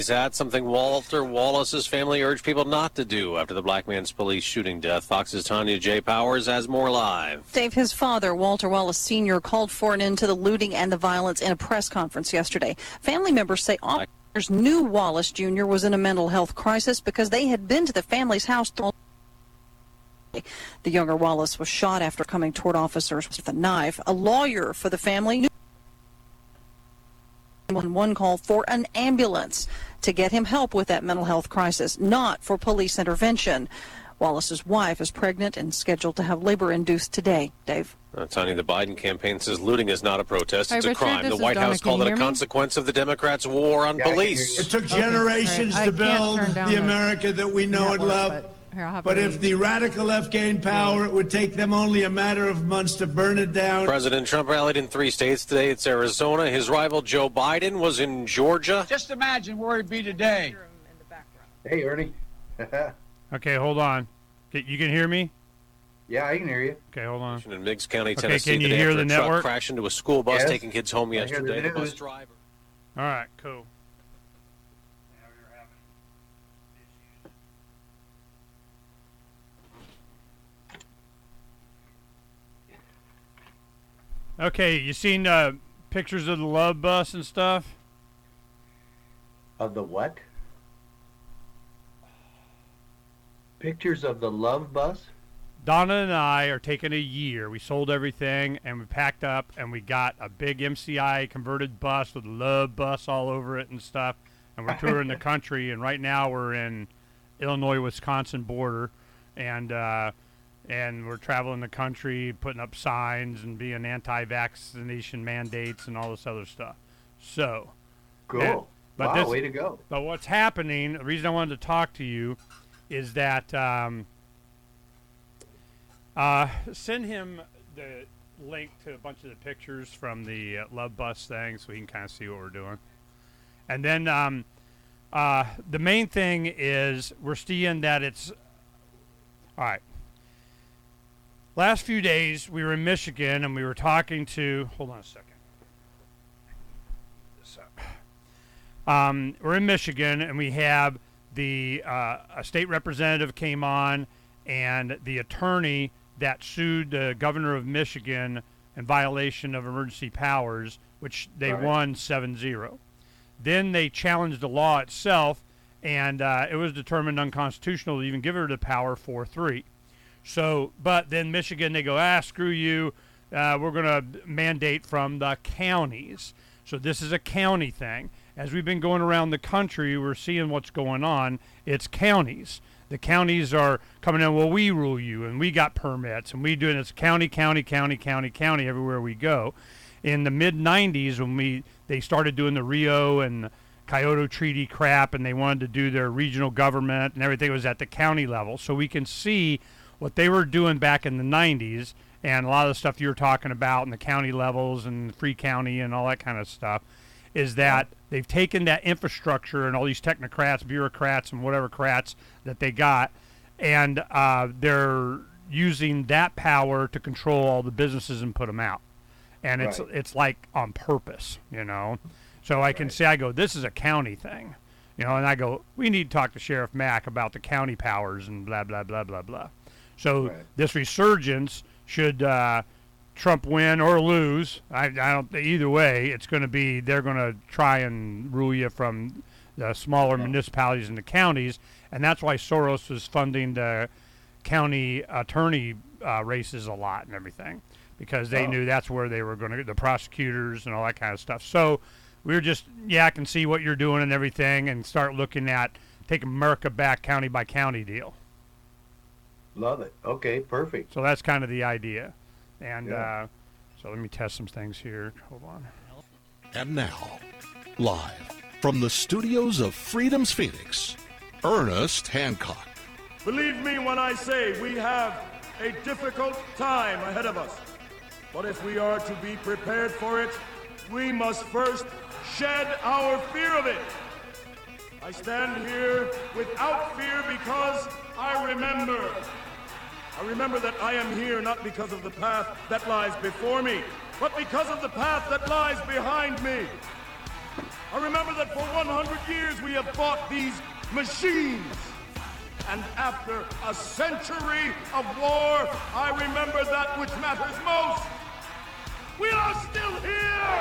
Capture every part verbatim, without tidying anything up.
That's something Walter Wallace's family urged people not to do after the black man's police shooting death. Fox's Tanya J. Powers has more live. Dave, his father, Walter Wallace Senior, called for an end to the looting and the violence in a press conference yesterday. Family members say officers knew Wallace Junior was in a mental health crisis because they had been to the family's house. The younger Wallace was shot after coming toward officers with a knife. A lawyer for the family knew one call for an ambulance to get him help with that mental health crisis, not for police intervention. Wallace's wife is pregnant and scheduled to have labor induced today. Dave. Uh, Tony, the Biden campaign says looting is not a protest. Hi, it's Richard, a crime. The White Donna. House Can called you it a hear me? consequence of the Democrats' war on Yeah, police. It took generations Okay, to right. build I can't turn down the the America that we know and network, love. but here, I'll have But to if leave. the radical left gained power, it would take them only a matter of months to burn it down. President Trump rallied in three states today. It's Arizona. His rival Joe Biden was in Georgia. Just imagine where he'd be today. Hey, Ernie. Okay, hold on. Okay, you can hear me? Yeah, I can hear you. Okay, hold on. In Meigs County, Okay, Tennessee, can you today hear after the a truck network? crashed into a school bus Yes. taking kids home I hear yesterday. the The bus news. driver. All right, cool. Okay, you seen uh, pictures of the Love Bus and stuff? Of the what? Pictures of the Love Bus? Donna and I are taking a year. We sold everything and we packed up and we got a big M C I converted bus with Love Bus all over it and stuff. And we're touring the country. And right now we're in Illinois-Wisconsin border, and uh, and we're traveling the country, putting up signs and being anti-vaccination mandates and all this other stuff. So, Cool. and- but wow, this- way to go. But what's happening, the reason I wanted to talk to you is that um, uh, send him the link to a bunch of the pictures from the uh, Love Bus thing so he can kind of see what we're doing. And then um, uh, the main thing is we're seeing that it's... All right. Last few days, we were in Michigan and we were talking to... Hold on a second. This up. Um, we're in Michigan and we have the uh, a state representative came on and the attorney that sued the governor of Michigan in violation of emergency powers, which they Right. won seven zero. Then they challenged the law itself, and uh, it was determined unconstitutional to even give her the power four three. So, but then Michigan, they go, ah, screw you. Uh, we're going to mandate from the counties. So this is a county thing. As we've been going around the country, we're seeing what's going on. It's counties. The counties are coming in, well, we rule you, and we got permits, and we do it. It's county, county, county, county, county, everywhere we go. In the mid nineties, when we they started doing the Rio and the Kyoto Treaty crap, and they wanted to do their regional government and everything, was at the county level. So we can see what they were doing back in the nineties, and a lot of the stuff you were talking about in the county levels and free county and all that kind of stuff, is that they've taken that infrastructure and all these technocrats, bureaucrats, and whatever crats that they got, and uh, they're using that power to control all the businesses and put them out. And it's Right. it's like on purpose, you know. So I can Right. say, I go, this is a county thing, you know, and I go, we need to talk to Sheriff Mack about the county powers and blah, blah, blah, blah, blah. So Right. this resurgence, should uh, Trump win or lose, I, I don't, either way, it's going to be, they're going to try and rule you from the smaller Yeah. municipalities and the counties, and that's why Soros was funding the county attorney uh, races a lot and everything, because they Oh. knew that's where they were going to, the prosecutors and all that kind of stuff. So we were just, yeah, I can see what you're doing and everything, and start looking at taking America back county by county deal. Love it. Okay, perfect. So that's kind of the idea. And Yeah. uh, so let me test some things here. Hold on. And now, live from the studios of Freedom's Phoenix, Ernest Hancock. Believe me when I say we have a difficult time ahead of us. But if we are to be prepared for it, we must first shed our fear of it. I stand here without fear because I remember. I remember that I am here not because of the path that lies before me, but because of the path that lies behind me. I remember that for one hundred years we have fought these machines. And after a century of war, I remember that which matters most. We are still here!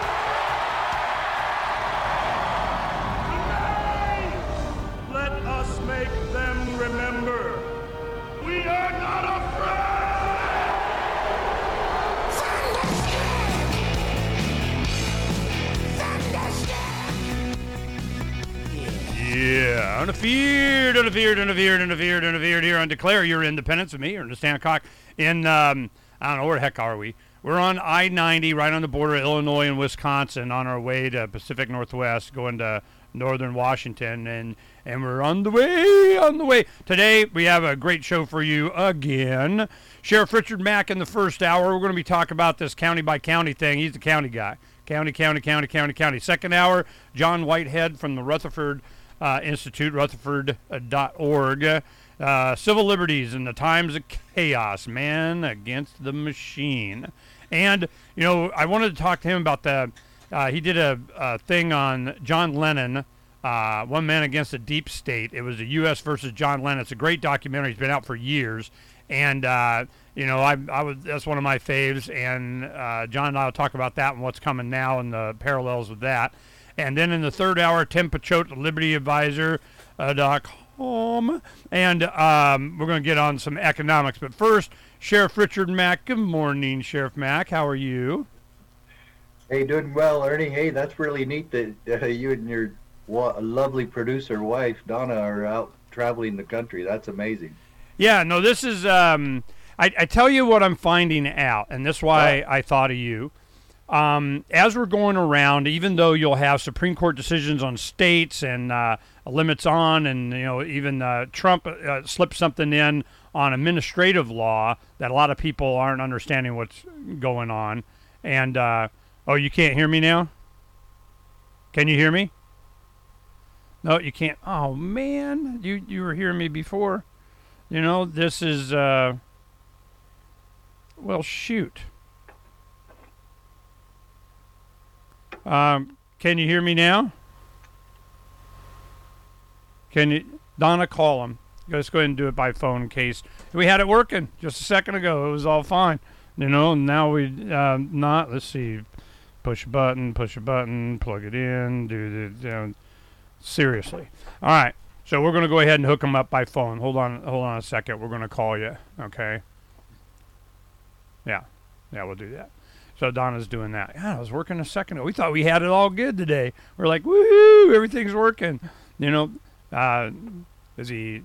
Today, let us make them remember. We are not afraid! Yeah, unafeared, unafeared, unafeared, unafeared, unafeared here on Declare Your Independence with me, Ernest Hancock, in, um, I don't know, where the heck are we? We're on I ninety, right on the border of Illinois and Wisconsin, on our way to Pacific Northwest, going to northern Washington, and, and we're on the way, on the way. Today, we have a great show for you again. Sheriff Richard Mack in the first hour. We're going to be talking about this county-by-county thing. He's the county guy. County, county, county, county, county. Second hour, John Whitehead from the Rutherford Uh, Institute, rutherford dot org. Uh, civil liberties in the times of chaos, man against the machine. And, you know, I wanted to talk to him about the, uh, he did a, a thing on John Lennon, uh, One Man Against the Deep State. It was the U S versus John Lennon. It's a great documentary. It's been out for years. And, uh, you know, I, I was, that's one of my faves. And uh, John and I will talk about that and what's coming now and the parallels with that. And then in the third hour, Tim Pachote, Liberty Advisor dot com. And um, we're going to get on some economics. But first, Sheriff Richard Mack. Good morning, Sheriff Mack. How are you? Hey, doing well, Ernie. Hey, that's really neat that uh, you and your wa- lovely producer wife, Donna, are out traveling the country. That's amazing. Yeah, no, this is, um, I, I tell you what I'm finding out, and that's why I thought of you. Um, as we're going around, even though you'll have Supreme Court decisions on states and uh, limits on, and you know even uh, Trump uh, slipped something in on administrative law that a lot of people aren't understanding what's going on. And uh, oh, you can't hear me now? Can you hear me? No, you can't. Oh man, you you were hearing me before. You know this is uh, well shoot. Um, can you hear me now? Can you, Donna, call him. Let's go ahead and do it by phone in case. We had it working just a second ago. It was all fine. You know, now we, uh, not, let's see, push a button, push a button, plug it in, do the, you know, seriously. All right. So we're going to go ahead and hook him up by phone. Hold on, hold on a second. We're going to call you. Okay. Yeah. Yeah, we'll do that. So Donna's doing that. God, I was working a second ago. We thought we had it all good today. We're like, woohoo, everything's working. You know, uh, is he?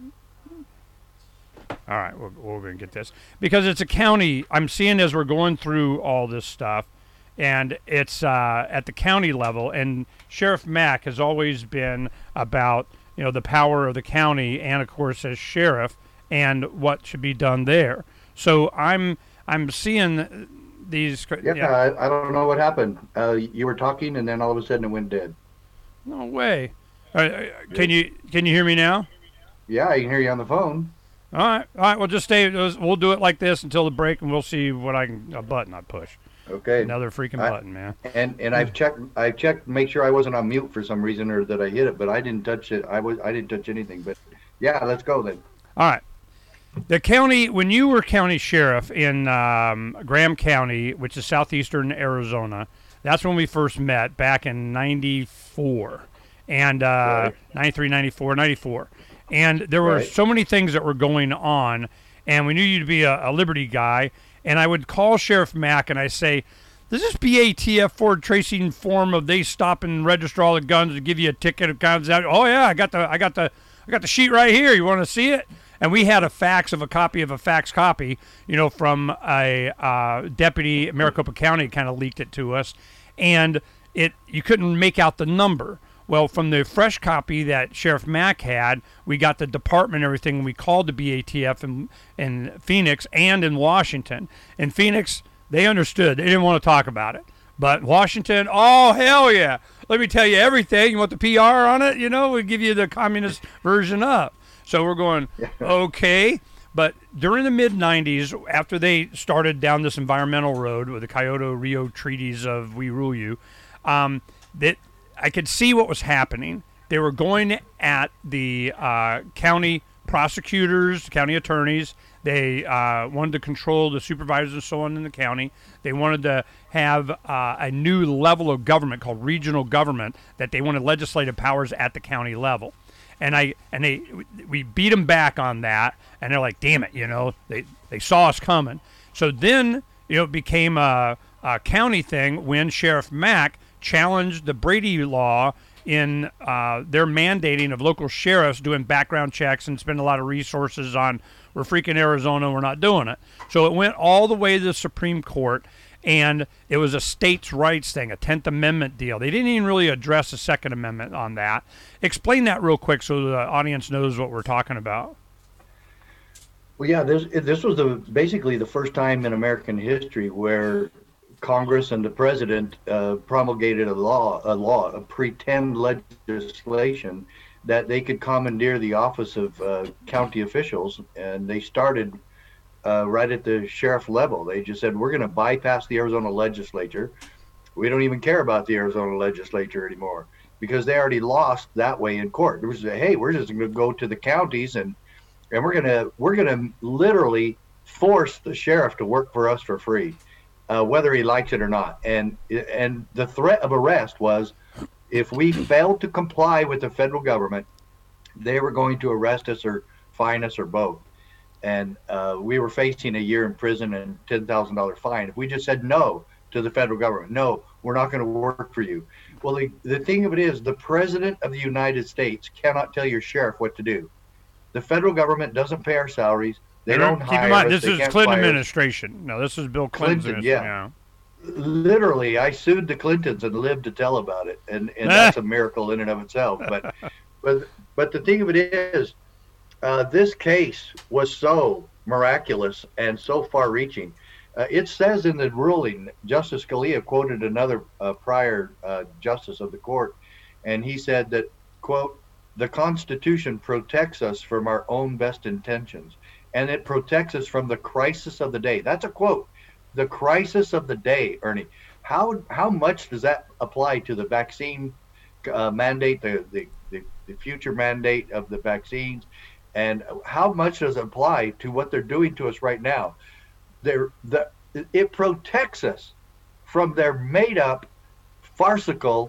All right, we're, we're going to get this. Because it's a county, I'm seeing as we're going through all this stuff, and it's uh, at the county level, and Sheriff Mack has always been about, you know, the power of the county, and of course as sheriff, and what should be done there. So I'm I'm seeing these. Yeah, yeah. I, I don't know what happened. Uh, you were talking, and then all of a sudden it went dead. No way. Uh, can you can you hear me now? Yeah, I can hear you on the phone. All right, all right. We'll just stay. We'll do it like this until the break, and we'll see what I can a button I push. Okay. Another freaking I, button, man. And and I've checked. I checked, make sure I wasn't on mute for some reason, or that I hit it, but I didn't touch it. I was. I didn't touch anything. But yeah, let's go then. All right. The county, when you were county sheriff in um, Graham County, which is southeastern Arizona, that's when we first met back in ninety-four. And uh, right. ninety-three, ninety-four, ninety-four. And there were right. so many things that were going on, and we knew you'd be a, a Liberty guy. And I would call Sheriff Mack and I say, does this B A T F forward tracing form of they stop and register all the guns to give you a ticket of comes out? Oh yeah, I got the I got the I got the sheet right here. You want to see it? And we had a fax of a copy of a fax copy, you know, from a uh, deputy Maricopa County kind of leaked it to us, and it you couldn't make out the number. Well, from the fresh copy that Sheriff Mack had, we got the department and everything. We called the B A T F in, in Phoenix and in Washington. In Phoenix, they understood. They didn't want to talk about it. But Washington, oh, hell yeah. Let me tell you everything. You want the P R on it? You know, we give you the communist version up. So we're going, okay. But during the mid nineties, after they started down this environmental road with the Kyoto Rio treaties of We Rule You, um, that I could see what was happening. They were going at the uh, county prosecutors, county attorneys. They uh, wanted to control the supervisors and so on in the county. They wanted to have uh, a new level of government called regional government, that they wanted legislative powers at the county level. And I and they we beat them back on that, and they're like, damn it, you know, they, they saw us coming. So then, you know, it became a, a county thing when Sheriff Mack challenged the Brady law in uh, their mandating of local sheriffs doing background checks and spend a lot of resources on, we're freaking Arizona, we're not doing it. So it went all the way to the Supreme Court, and it was a states' rights thing, a tenth Amendment deal. They didn't even really address the Second Amendment on that. Explain that real quick so the audience knows what we're talking about. Well, yeah, this this was the basically the first time in American history where Congress and the president uh, promulgated a law, a law, a pretend legislation that they could commandeer the office of uh, county officials, and they started uh, right at the sheriff level. They just said, we're going to bypass the Arizona legislature. We don't even care about the Arizona legislature anymore because they already lost that way in court. It was, hey, we're just going to go to the counties and and we're going to we're going to literally force the sheriff to work for us for free. Uh, whether he likes it or not. And and the threat of arrest was, if we failed to comply with the federal government, they were going to arrest us or fine us or both. And uh, we were facing a year in prison and ten thousand dollars fine. If we just said no to the federal government, no, we're not going to work for you. Well, the, the thing of it is, the president of the United States cannot tell your sheriff what to do. The federal government doesn't pay our salaries. They don't Keep hire in mind, us. this They is can't Clinton fire us. administration. No, this is Bill Clinton's Clinton, administration. yeah. Literally, I sued the Clintons and lived to tell about it, and, and that's a miracle in and of itself. But but but the thing of it is, uh, this case was so miraculous and so far-reaching. Uh, it says in the ruling, Justice Scalia quoted another uh, prior uh, justice of the court, and he said that, quote, the Constitution protects us from our own best intentions, and it protects us from the crisis of the day. That's a quote. The crisis of the day, Ernie. How how much does that apply to the vaccine uh, mandate, the, the, the, the future mandate of the vaccines, and how much does it apply to what they're doing to us right now? They're, the, it protects us from their made-up, farcical,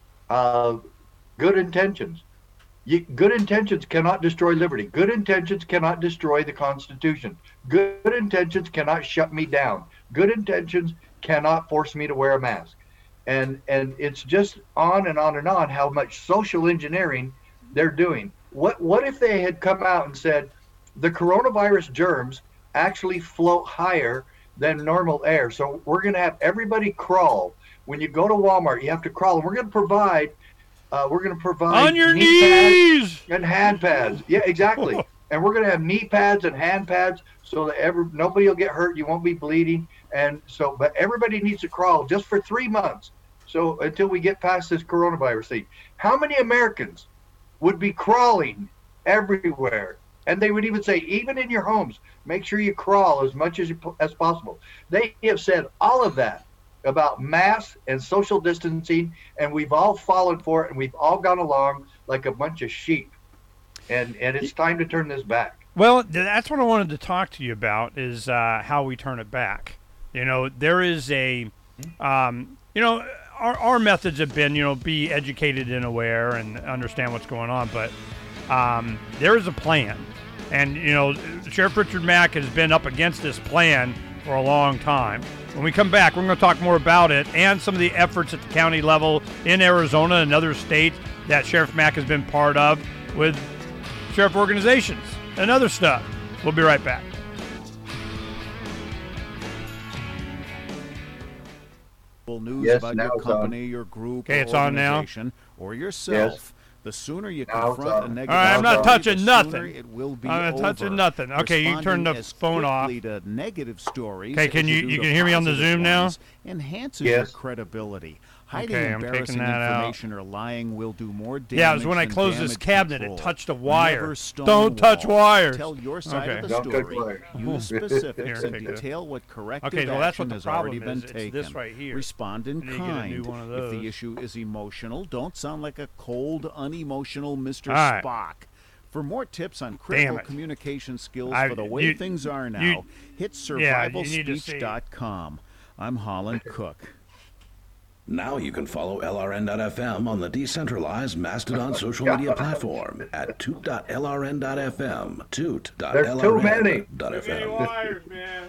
uh, good intentions. You, good intentions cannot destroy liberty. Good intentions cannot destroy the Constitution. Good intentions cannot shut me down. Good intentions cannot force me to wear a mask. And and it's just on and on and on how much social engineering they're doing. What what if they had come out and said the coronavirus germs actually float higher than normal air, so we're going to have everybody crawl. When you go to Walmart, you have to crawl, and we're going to provide Uh, we're going to provide on your knee knees pads and hand pads. Yeah, exactly. And we're going to have knee pads and hand pads so that every, nobody will get hurt. You won't be bleeding. And so, but everybody needs to crawl just for three months. So until we get past this coronavirus thing, how many Americans would be crawling everywhere? And they would even say, even in your homes, make sure you crawl as much as you, as possible. They have said all of that about masks and social distancing, and we've all fallen for it, and we've all gone along like a bunch of sheep. And and it's time to turn this back. Well, that's what I wanted to talk to you about, is uh, how we turn it back. You know, there is a, um, you know, our, our methods have been, you know, be educated and aware and understand what's going on, but um, there is a plan. And, you know, Sheriff Richard Mack has been up against this plan for a long time. When we come back, we're going to talk more about it and some of the efforts at the county level in Arizona and other states that Sheriff Mack has been part of with sheriff organizations and other stuff. We'll be right back. News yes, about your company, on. your group, okay, or it's on now. organization, or yourself. Yes. The sooner you Now confront a negative, all right, I'm not touching the nothing. sooner it will be I'm not over. touching nothing. Okay, you turn the Responding as phone off. quickly to negative stories Okay, can as you- do you to can hear me on the positive Zoom now? ones enhances Yes. your credibility. Hiding Okay, I'm embarrassing taking that out. information or lying will do more damage. Yeah, it was when I than closed this damage cabinet, control. it touched a wire. Never stone Don't touch wall. wires. Tell your side Okay. of the Don't touch story. wires. Use Here, specifics and take this. detail what corrective Okay, well, that's what action the has problem already been is. It's taken. this right here. Respond in And you get a new kind. one of If the those. issue is emotional, don't sound like a cold, unemotional Mister All right. Spock. For more tips on Damn critical it. communication skills I- for the way you- things are now, you- hit yeah, survival you need to speech see. dot com. I'm Holland Cook. Now you can follow L R N dot F M on the decentralized Mastodon social media platform at toot dot L R N dot F M, toot dot L R N dot F M. wires, man.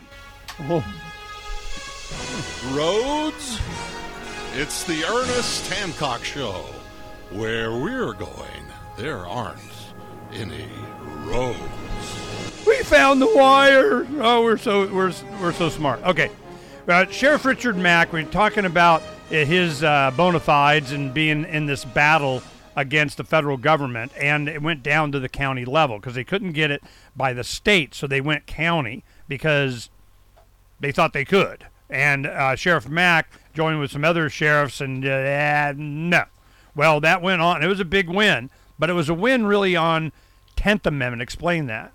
Roads? It's the Ernest Hancock Show. Where we're going, there aren't any roads. We found the wire. Oh, we're so we're we're so smart. Okay, uh, Sheriff Richard Mack. We're talking about uh, his uh, bona fides and being in this battle against the federal government, and it went down to the county level because they couldn't get it by the state, so they went county because they thought they could. And uh, Sheriff Mack joined with some other sheriffs, and uh, no. Well, that went on. It was a big win, but it was a win really on tenth Amendment. Explain that.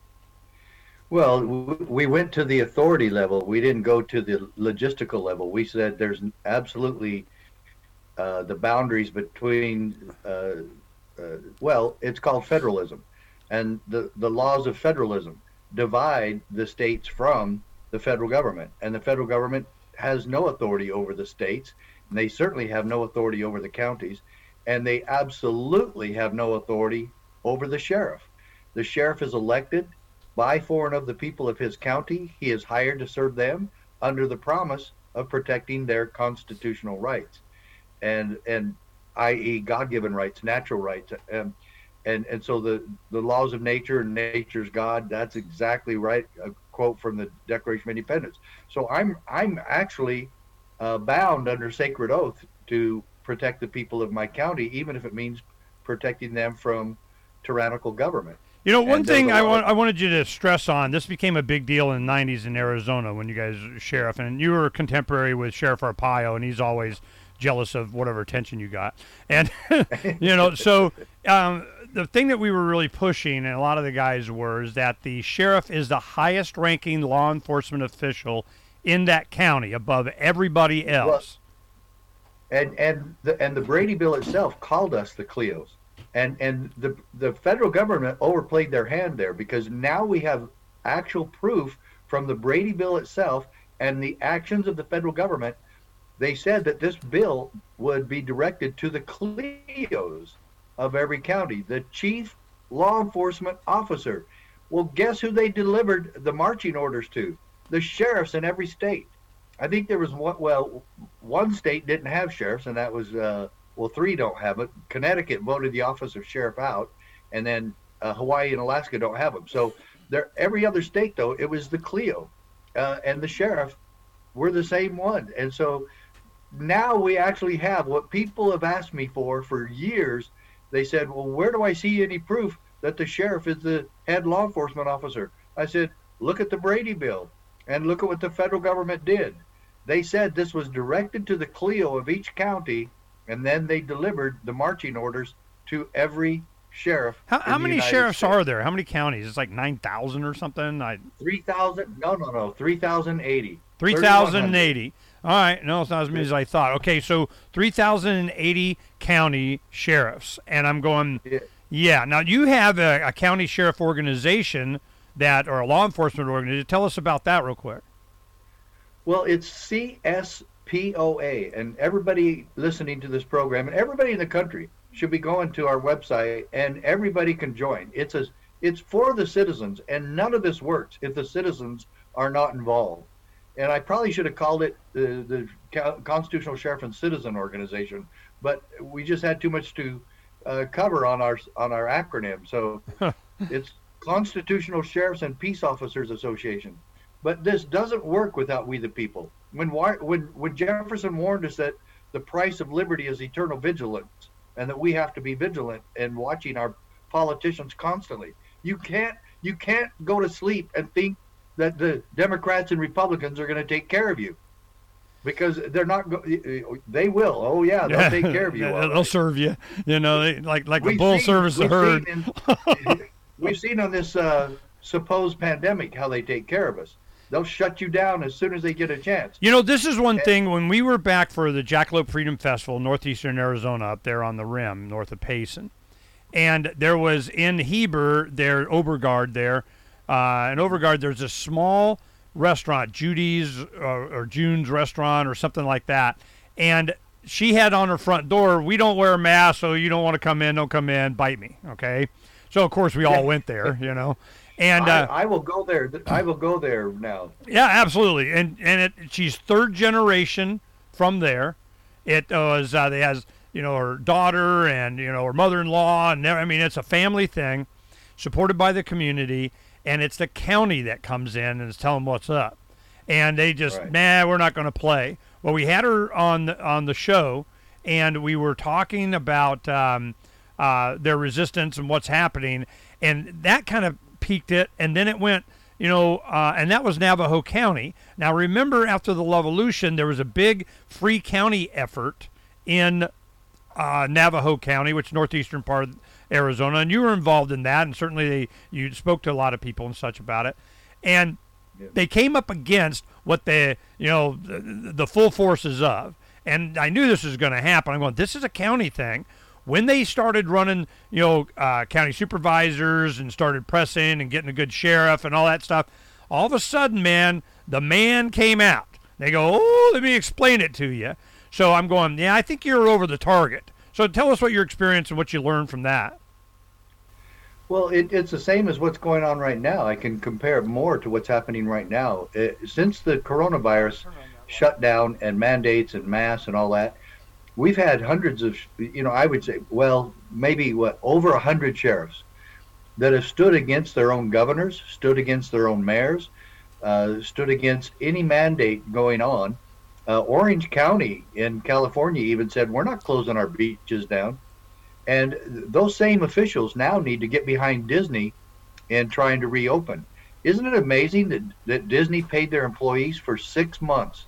Well, w- we went to the authority level. We didn't go to the logistical level. We said there's absolutely uh, the boundaries between, uh, uh, well, it's called federalism. And the, the laws of federalism divide the states from the federal government. And the federal government has no authority over the states. And they certainly have no authority over the counties. And they absolutely have no authority over the sheriff. The sheriff is elected by, for, and of the people of his county. He is hired to serve them under the promise of protecting their constitutional rights, and and that is God-given rights, natural rights, and and and so the the laws of nature and nature's God. That's exactly right. A quote from the Declaration of Independence. So I'm I'm actually uh, bound under sacred oath to protect the people of my county, even if it means protecting them from tyrannical government. You know, one And thing there's a I lot want of- I wanted you to stress on, this became a big deal in the nineties in Arizona when you guys were sheriff, and you were contemporary with Sheriff Arpaio, and he's always jealous of whatever attention you got. And, you know, so um, the thing that we were really pushing, and a lot of the guys were, is that the sheriff is the highest ranking law enforcement official in that county above everybody else. And and the and the Brady bill itself called us the Cleos, and and the the federal government overplayed their hand there, because now we have actual proof from the Brady bill itself and the actions of the federal government. They said that this bill would be directed to the Cleos of every county, the chief law enforcement officer. Well, guess who they delivered the marching orders to? The sheriffs in every state. I think there was one, well, one state didn't have sheriffs, and that was, uh, well, three don't have it. Connecticut voted the office of sheriff out, and then uh, Hawaii and Alaska don't have them. So there, every other state, though, it was the Cleo, uh, and the sheriff were the same one. And so now we actually have what people have asked me for for years. They said, well, where do I see any proof that the sheriff is the head law enforcement officer? I said, look at the Brady bill and look at what the federal government did. They said this was directed to the Cleo of each county, and then they delivered the marching orders to every sheriff. How, in how the many United sheriffs States. are there? How many counties? It's like nine thousand or something? I, three thousand? No, no, no. three thousand eighty. three thousand eighty. All right. No, it's not as many as I thought. Okay, so three thousand eighty county sheriffs. And I'm going, Yeah. yeah. Now, you have a, a county sheriff organization that, or a law enforcement organization. Tell us about that real quick. Well, it's C S P O A, and everybody listening to this program and everybody in the country should be going to our website, and everybody can join. It's a, it's for the citizens, and none of this works if the citizens are not involved. And I probably should have called it the, the Co- Constitutional Sheriff and Citizen Organization, but we just had too much to uh, cover on our on our acronym. So it's Constitutional Sheriffs and Peace Officers Association. But this doesn't work without we the people. When when when Jefferson warned us that the price of liberty is eternal vigilance, and that we have to be vigilant and watching our politicians constantly. You can't you can't go to sleep and think that the Democrats and Republicans are going to take care of you. because they're not. Go- they will. Oh yeah, they'll take care of you. They'll right. serve you. You know, they, like like we've the bull seen, serves the herd. Seen in, we've seen on this uh, supposed pandemic how they take care of us. They'll shut you down as soon as they get a chance. You know, this is one and, thing. When we were back for the Jackalope Freedom Festival, northeastern Arizona, up there on the rim, north of Payson, and there was in Heber, there, Obergard there, uh, in Obergard, there's a small restaurant, Judy's or, or June's restaurant or something like that, and she had on her front door, we don't wear masks, so you don't want to come in, don't come in, bite me, okay? So, of course, we all went there, you know. And uh, I, I will go there. I will go there now. Yeah, absolutely. And and it, she's third generation from there. It was uh, they has you know her daughter and you know her mother-in-law, and I mean it's a family thing, supported by the community, and it's the county that comes in and is telling them what's up, and they just right. nah, we're not going to play. Well, we had her on the, on the show, and we were talking about um, uh, their resistance and what's happening, and that kind of peaked it, and then it went, you know, uh, and that was Navajo County. Now, remember, after the Levolution, there was a big free county effort in uh, Navajo County, which is northeastern part of Arizona, and you were involved in that, and certainly they, you spoke to a lot of people and such about it, and yeah. they came up against what the, you know, the, the full forces of, and I knew this was going to happen. I'm going, this is a county thing. When they started running, you know, uh, county supervisors and started pressing and getting a good sheriff and all that stuff, all of a sudden, man, the man came out. They go, oh, let me explain it to you. So I'm going, yeah, I think you're over the target. So tell us what your experience and what you learned from that. Well, it, it's the same as what's going on right now. I can compare it more to what's happening right now. It, since the coronavirus shutdown and mandates and masks and all that, we've had hundreds of, you know, I would say, well, maybe what, over a hundred sheriffs that have stood against their own governors, stood against their own mayors, uh, stood against any mandate going on. Uh, Orange County in California even said, we're not closing our beaches down. And those same officials now need to get behind Disney in trying to reopen. Isn't it amazing that, that Disney paid their employees for six months?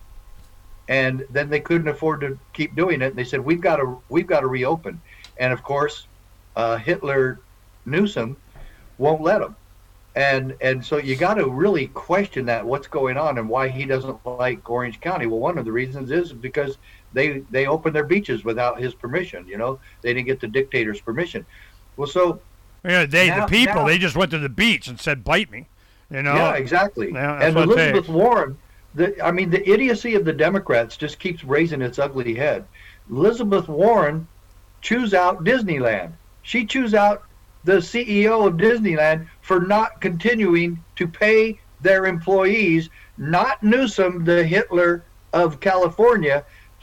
And then they couldn't afford to keep doing it. And they said, we've got to we've got to reopen. And of course, uh, Hitler Newsom won't let them. And and so you got to really question that, what's going on and why he doesn't like Orange County. Well, one of the reasons is because they they opened their beaches without his permission. You know, they didn't get the dictator's permission. Well, so yeah, they now, the people now, they just went to the beach and said, bite me. You know. Yeah, exactly. Yeah, and Elizabeth Warren. The, I mean, the idiocy of the Democrats just keeps raising its ugly head. Elizabeth Warren chews out Disneyland. She chews out the C E O of Disneyland for not continuing to pay their employees, not Newsom, the Hitler of California,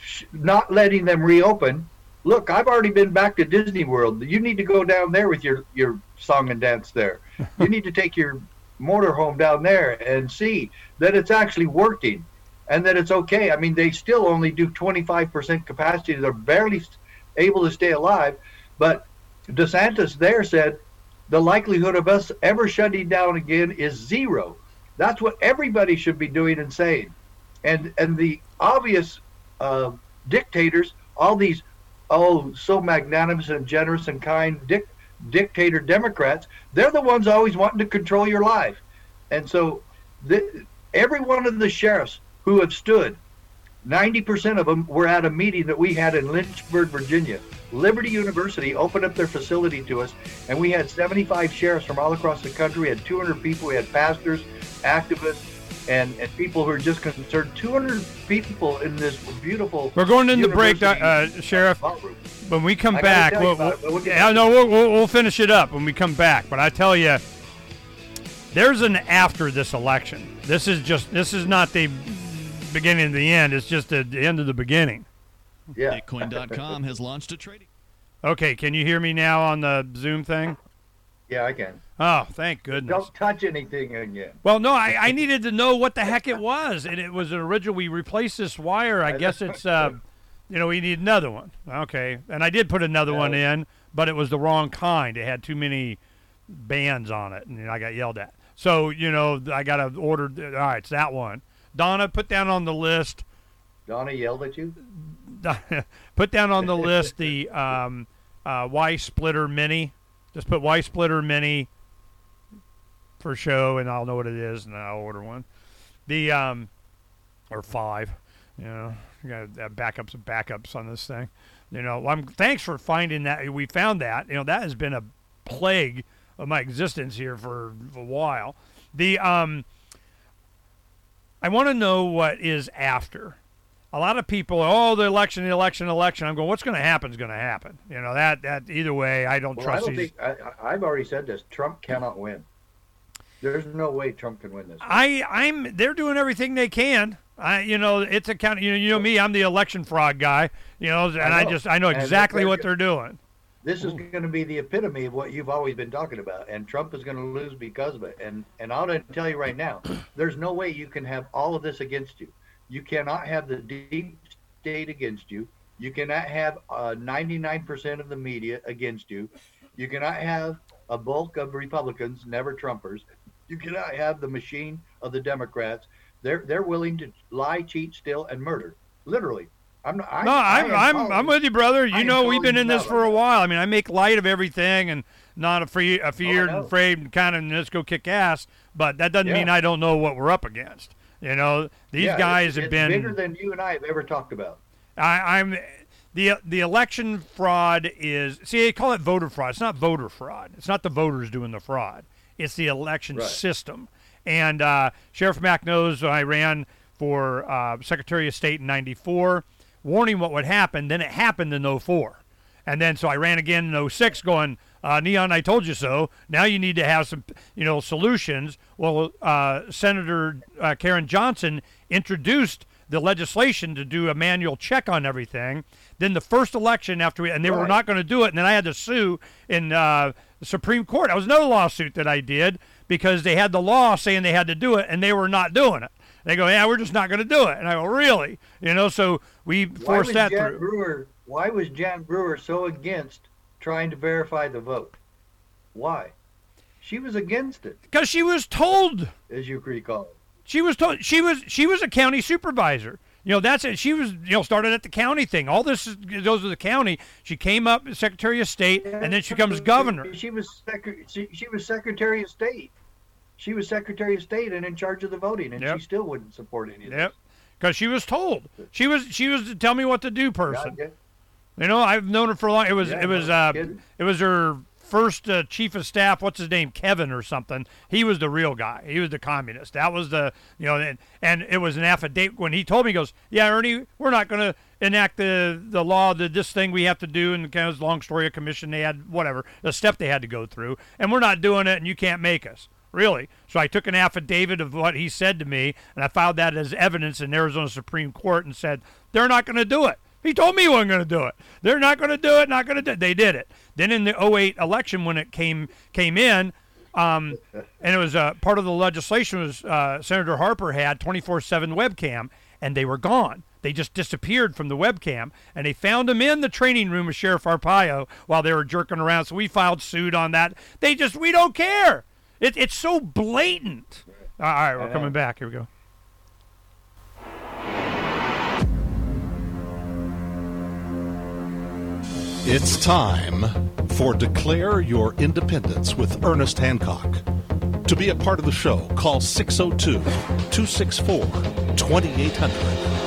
not letting them reopen. Look, I've already been back to Disney World. You need to go down there with your, your song and dance there. You need to take your motorhome down there and see that it's actually working and that it's okay. I mean, they still only do twenty-five percent capacity. They're barely able to stay alive. But DeSantis there said the likelihood of us ever shutting down again is zero. That's what everybody should be doing and saying. And and the obvious uh, dictators, all these, oh, so magnanimous and generous and kind dic- dictator Democrats, they're the ones always wanting to control your life. And so the, every one of the sheriffs who have stood, ninety percent of them were at a meeting that we had in Lynchburg, Virginia. Liberty University opened up their facility to us, and we had seventy-five sheriffs from all across the country. We had two hundred people. We had pastors, activists, and, and people who are just concerned. two hundred people in this beautiful. We're going into break, uh, Sheriff. When we come back, we'll, we'll, we'll, yeah, no, we'll, we'll, we'll finish it up when we come back. But I tell you, there's an after this election. This is just this is not the beginning of the end. It's just the, the end of the beginning. Yeah. Bitcoin dot com has launched a trading. Okay, can you hear me now on the Zoom thing? Yeah, I can. Oh, thank goodness. Don't touch anything again. Well, no, I, I needed to know what the heck it was, and it was an original. We replaced this wire. I guess it's, uh, you know, we need another one. Okay, and I did put another yeah. one in, but it was the wrong kind. It had too many bands on it, and I got yelled at. So, you know, I got to order. All right, it's that one. Donna, put down on the list Donna yelled at you? Put down on the list the um, uh, Y Splitter Mini. Just put Y Splitter Mini for show, and I'll know what it is, and I'll order one. The um, or five. You know, you got to have backups and backups on this thing. You know, I'm thanks for finding that. We found that. You know, that has been a plague of my existence here for a while. The um, I want to know what is after. A lot of people, oh, the election, the election, election. I'm going, what's going to happen is going to happen. You know, that that either way, I don't well, trust I don't these. think, I, I've already said this. Trump cannot win. There's no way Trump can win this. I, I'm. They're doing everything they can. I, you know, it's a kind of, you know, you know me. I'm the election fraud guy. You know, and I, I know. just I know exactly what they're doing. This is going to be the epitome of what you've always been talking about, and Trump is going to lose because of it. And and I'm going to tell you right now, there's no way you can have all of this against you. You cannot have the deep state against you. You cannot have uh, ninety-nine percent of the media against you. You cannot have a bulk of Republicans, never Trumpers. You cannot have the machine of the Democrats. They're they're willing to lie, cheat, steal, and murder. Literally. I'm not. I, no, I'm I I'm, I'm with you, brother. You know, we've been in this for a it. while. I mean, I make light of everything and not a free, a feared oh, and afraid and kind of let's go kick ass. But that doesn't yeah. mean I don't know what we're up against. You know, these yeah, guys it's, have it's been bigger than you and I have ever talked about. I, I'm the the election fraud is see they call it voter fraud. It's not voter fraud. It's not the voters doing the fraud. It's the election right. system. And uh, Sheriff Mack knows I ran for uh, Secretary of State in ninety-four, warning what would happen. Then it happened in oh four. And then so I ran again in oh six going, uh, Neon, I told you so. Now you need to have some, you know, solutions. Well, uh, Senator uh, Karen Johnson introduced the legislation to do a manual check on everything. Then the first election after we, and they right. were not going to do it. And then I had to sue in uh, the Supreme Court. That was another lawsuit that I did because they had the law saying they had to do it and they were not doing it. They go, yeah, we're just not going to do it. And I go, really? You know, so we forced that Jan through. Brewer, why was Jan Brewer so against trying to verify the vote? Why? She was against it. Because she was told. As you recall. She was told. She was she was a county supervisor. You know, that's it. She was, you know, started at the county thing. All this is, goes to the county. She came up as Secretary of State, yeah, and then she becomes governor. She was sec- she, she was Secretary of State. She was Secretary of State and in charge of the voting, and yep. she still wouldn't support any of this. Yep, because she was told. She was she was the tell me what to do person. Yeah, you know, I've known her for a long. It was yeah, it was uh, it was her first uh, chief of staff. What's his name? Kevin or something. He was the real guy. He was the communist. That was the you know, and, and it was an affidavit when he told me. He goes, yeah, Ernie, we're not going to enact the the law, the this thing we have to do, and kind of long story, a commission they had, whatever, a step they had to go through, and we're not doing it, and you can't make us. Really? So I took an affidavit of what he said to me, and I filed that as evidence in Arizona Supreme Court and said, they're not going to do it. He told me he wasn't going to do it. They're not going to do it, not going to do it. They did it. Then in the oh eight election when it came came in, um, and it was uh, part of the legislation was uh, Senator Harper had twenty-four seven webcam, and they were gone. They just disappeared from the webcam, and they found them in the training room with Sheriff Arpaio while they were jerking around. So we filed suit on that. They just, we don't care. It, it's so blatant. All right, we're coming back. Here we go. It's time for Declare Your Independence with Ernest Hancock. To be a part of the show, call six oh two, two six four, two eight hundred.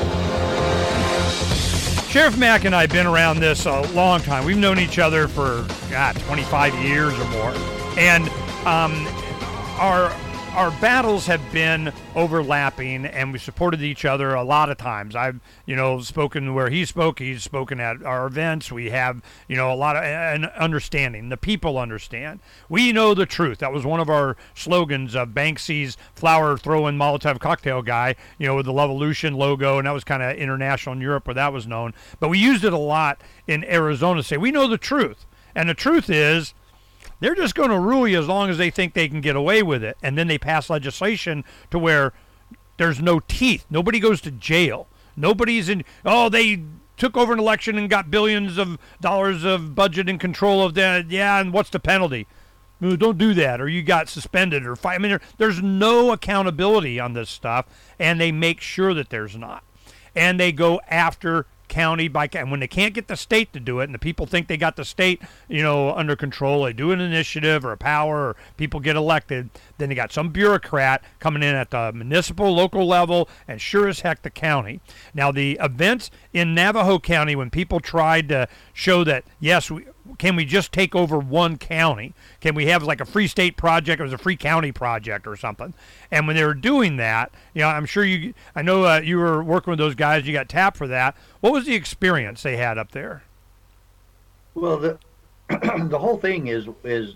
Sheriff Mack and I have been around this a long time. We've known each other for, God, twenty-five years or more. And um, our our battles have been overlapping, and we supported each other a lot of times. I've, you know, spoken where he spoke. He's spoken at our events. We have, you know, a lot of an understanding. The people understand. We know the truth. That was one of our slogans of Banksy's flower-throwing Molotov cocktail guy, you know, with the Lovolution logo, and that was kind of international in Europe where that was known. But we used it a lot in Arizona to say, we know the truth. And the truth is, they're just going to rule you as long as they think they can get away with it. And then they pass legislation to where there's no teeth. Nobody goes to jail. Nobody's in, oh, they took over an election and got billions of dollars of budget and control of that. Yeah, and what's the penalty? No, don't do that, or you got suspended or fired. I mean, there, there's no accountability on this stuff, and they make sure that there's not. and they go after county by county. And when they can't get the state to do it, and the people think they got the state, you know, under control, they do an initiative or a power, or people get elected, then they got some bureaucrat coming in at the municipal, local level, and sure as heck the county. Now, the events in Navajo County, when people tried to show that, yes, we, can we just take over one county? Can we have like a free state project? It was a free county project or something. And when they were doing that, you know, I'm sure you, I know uh, you were working with those guys. You got tapped for that. What was the experience they had up there? Well, the the whole thing is is,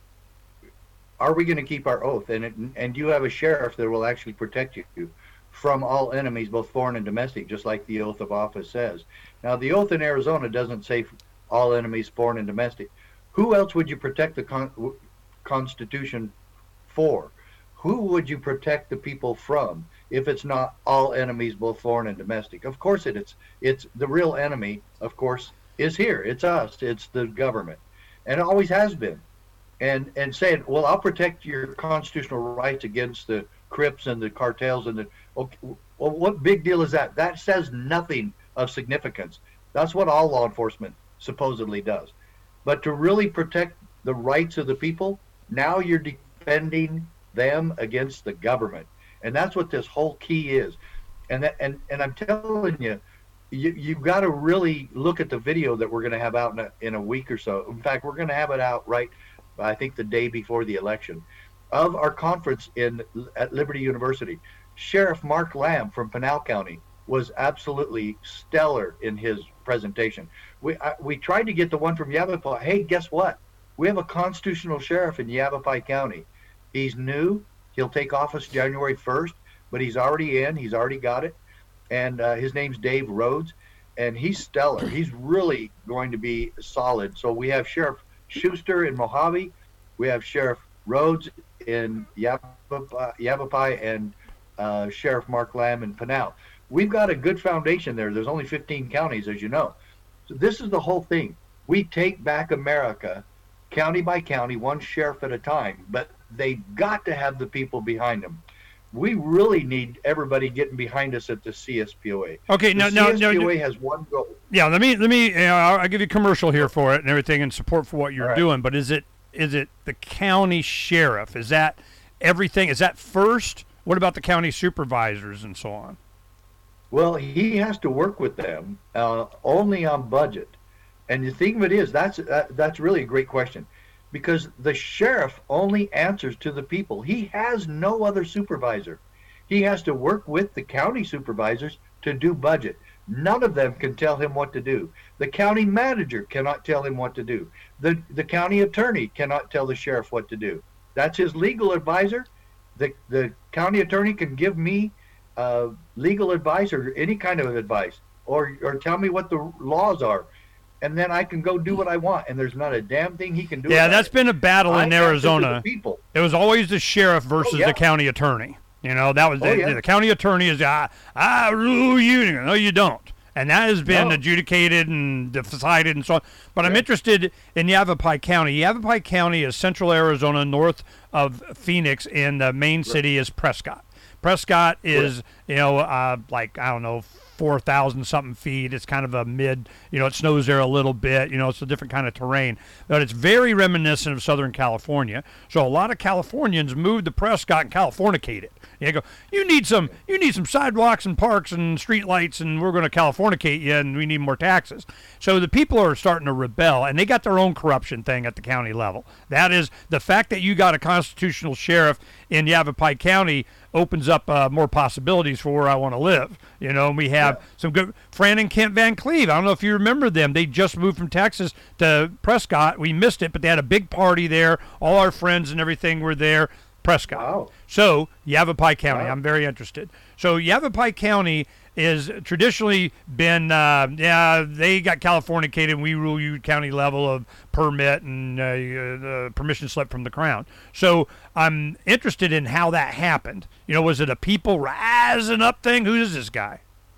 are we going to keep our oath? And it, and you have a sheriff that will actually protect you from all enemies, both foreign and domestic, just like the oath of office says. Now, the oath in Arizona doesn't say all enemies, foreign and domestic. Who else would you protect the con- Constitution for? Who would you protect the people from if it's not all enemies, both foreign and domestic? Of course it is. It's the real enemy, of course, is here. It's us. It's the government. And it always has been. And and saying, well, I'll protect your constitutional rights against the Crips and the cartels and the, okay, well, what big deal is that? That says nothing of significance. That's what all law enforcement supposedly does. But to really protect the rights of the people, now you're defending them against the government. And that's what this whole key is. And that, and, and I'm telling you, you you've got to really look at the video that we're going to have out in a, in a week or so. In fact, we're going to have it out right, I think, the day before the election, of our conference in at Liberty University. Sheriff Mark Lamb from Pinal County was absolutely stellar in his presentation. We I, we tried to get the one from Yavapai. Hey, guess what? We have a constitutional sheriff in Yavapai County. He's new. He'll take office January first, but he's already in. He's already got it. And uh, his name's Dave Rhodes, and he's stellar. He's really going to be solid. So we have Sheriff Schuster in Mojave. We have Sheriff Rhodes in Yavapai, Yavapai and uh, Sheriff Mark Lamb in Pinal. We've got a good foundation there. There's only fifteen counties, as you know. So this is the whole thing. We take back America, county by county, one sheriff at a time, but they got to have the people behind them. We really need everybody getting behind us at the C S P O A. Okay, the no, no, C S P O A no, has one goal. Yeah, let me let me. You know, I'll, I'll give you a commercial here for it and everything, and support for what you're right. doing. But is it is it the county sheriff? Is that everything? Is that first? What about the county supervisors and so on? Well, he has to work with them uh, only on budget. And the thing of it is, that's uh, that's really a great question, because the sheriff only answers to the people. He has no other supervisor. He has to work with the county supervisors to do budget. None of them can tell him what to do. The county manager cannot tell him what to do. The the county attorney cannot tell the sheriff what to do. That's his legal advisor. The the county attorney can give me uh, legal advice or any kind of advice, or or tell me what the laws are, and then I can go do what I want. And there's not a damn thing he can do. Yeah, about that's it. been a battle in I Arizona. People. It was always the sheriff versus Oh, yeah. the county attorney. You know, that was Oh, the, yeah. the county attorney is I I rule you. No, you don't. And that has been No. adjudicated and decided and so on. But I'm interested in Yavapai County. Yavapai County is central Arizona, north of Phoenix, and the main city is Prescott. Prescott is, you know, uh, like, I don't know, four thousand something feet. It's kind of a mid, you know, it snows there a little bit. You know, it's a different kind of terrain. But it's very reminiscent of Southern California. So a lot of Californians moved to Prescott and Californicated. You go, you need some, you need some sidewalks and parks and street lights, and we're going to Californicate you, and we need more taxes. So the people are starting to rebel, and they got their own corruption thing at the county level. That is, the fact that you got a constitutional sheriff in Yavapai County opens up uh, more possibilities for where I want to live. You know, and we have yeah. some good, Fran and Kent Van Cleve. I don't know if you remember them. They just moved from Texas to Prescott. We missed it, but they had a big party there. All our friends and everything were there. Prescott. Wow. So Yavapai County, Wow. I'm very interested. So Yavapai County is traditionally been, uh, yeah, they got Californicated. We rule you county level of permit and uh, uh, permission slip from the crown. So I'm interested in how that happened. You know, was it a people rising up thing? Who is this guy?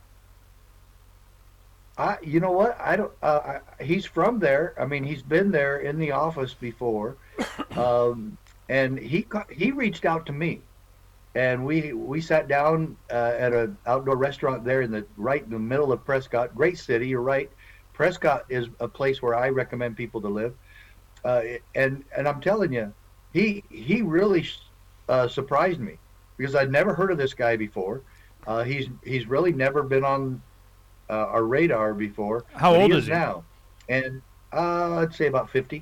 I, you know what? I don't. Uh, I, he's from there. I mean, he's been there in the office before, um, and he got- he reached out to me, and we we sat down uh, at an outdoor restaurant there in the right in the middle of Prescott. Great city, you're right. Prescott is a place where I recommend people to live. Uh, and and I'm telling you, he he really uh, surprised me because I'd never heard of this guy before. Uh, he's he's really never been on uh, our radar before. How old he is, is he now? And uh, I'd say about fifty.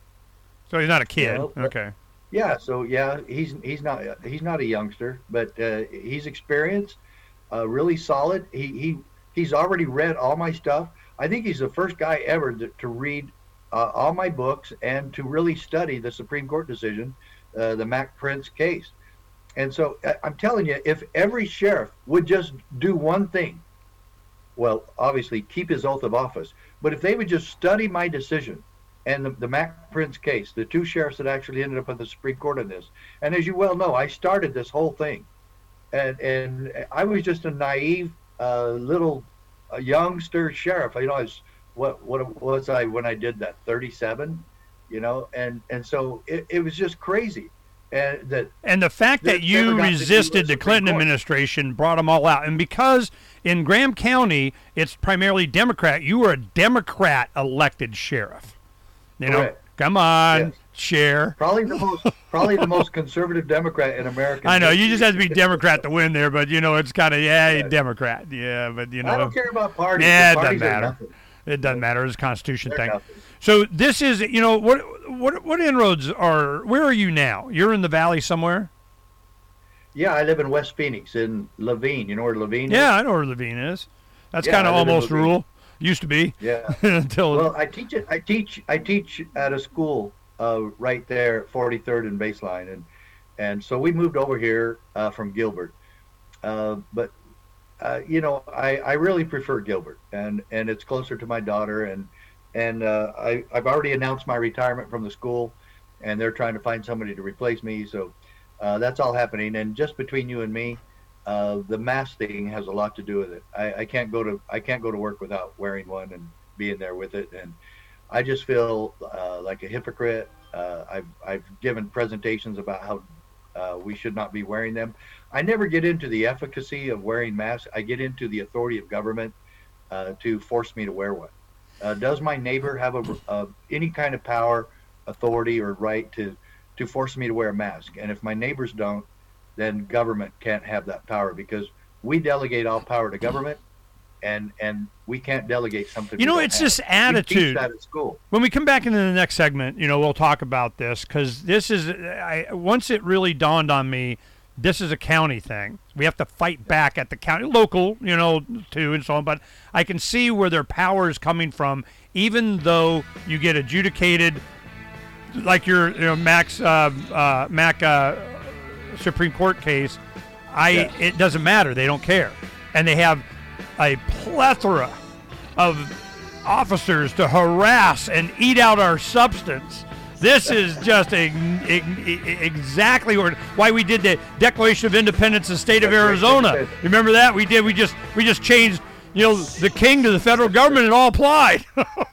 So he's not a kid. You know, okay. Yeah. So yeah, he's he's not he's not a youngster, but uh, he's experienced, uh, really solid. He he he's already read all my stuff. I think he's the first guy ever to, to read uh, all my books and to really study the Supreme Court decision, uh, the Mac Prince case. And so I'm telling you, if every sheriff would just do one thing, well, obviously keep his oath of office, but if they would just study my decision and the, the Mac Prince case, the two sheriffs that actually ended up at the Supreme Court on this, and as you well know, I started this whole thing, and and I was just a naive uh, little a youngster sheriff. You know, I was what what was I when I did that? thirty-seven, you know, and and so it, it was just crazy. And that and the fact that, that you resisted the Clinton Court. administration brought them all out. And because in Graham County it's primarily Democrat, you were a Democrat elected sheriff. You know, Correct. Come on, yes. share. Probably the most probably the most conservative Democrat in America. I know you just have to be Democrat to win there, but you know it's kind of yeah, yeah, Democrat. Yeah, but you know I don't care about parties. Yeah, it parties doesn't matter. It doesn't matter. It's a Constitution They're thing. nothing. So this is, you know, what what what inroads are? Where are you now? You're in the Valley somewhere. Yeah, I live in West Phoenix in Levine. You know where Levine is? Yeah, I know where Levine is. That's Yeah, kind of I live in almost Levine. rural. Used to be. Yeah. Until Well, I teach it. I teach. I teach at a school uh, right there at forty-third and Baseline, and and so we moved over here uh, from Gilbert. Uh, but uh, you know, I, I really prefer Gilbert, and, and it's closer to my daughter, and and uh, I I've already announced my retirement from the school, and they're trying to find somebody to replace me. So uh, that's all happening. And just between you and me, uh, the mask thing has a lot to do with it. I, I can't go to I can't go to work without wearing one and being there with it, and I just feel uh, like a hypocrite. Uh, I've I've given presentations about how uh, we should not be wearing them. I never get into the efficacy of wearing masks. I get into the authority of government uh, to force me to wear one. Uh, does my neighbor have a, a any kind of power, authority, or right to to force me to wear a mask? And if my neighbors don't, then government can't have that power, because we delegate all power to government, and and we can't delegate something. You know, we don't it's have. this We attitude. teach that at school. When we come back into the next segment, you know, we'll talk about this, because this is, I, once it really dawned on me, this is a county thing. We have to fight back at the county, local, you know, too, and so on. But I can see where their power is coming from, even though you get adjudicated, like your, you know, Mac's, uh, uh, Mac uh, Supreme Court case. I Yes. It doesn't matter. They don't care, and they have a plethora of officers to harass and eat out our substance. This is just a, a, exactly why we did the Declaration of Independence of the state of Arizona. Remember that? We did. We just we just changed, you know, the king to the federal government. It all applied.